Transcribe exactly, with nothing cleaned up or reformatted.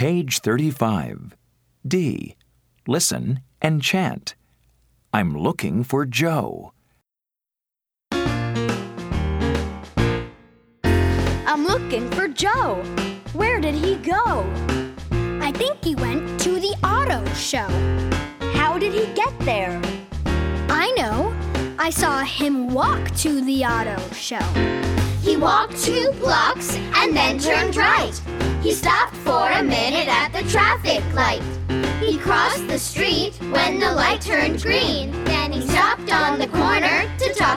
Page thirty-five. D. Listen and chant. I'm looking for Joe. I'm looking for Joe. Where did he go? I think he went to the auto show. How did he get there? I know. I saw him walk to the auto show. He walked two blocks and then turned right. He stopped for a minute at the traffic light. He crossed the street when the light turned green. Then he stopped on the corner to talk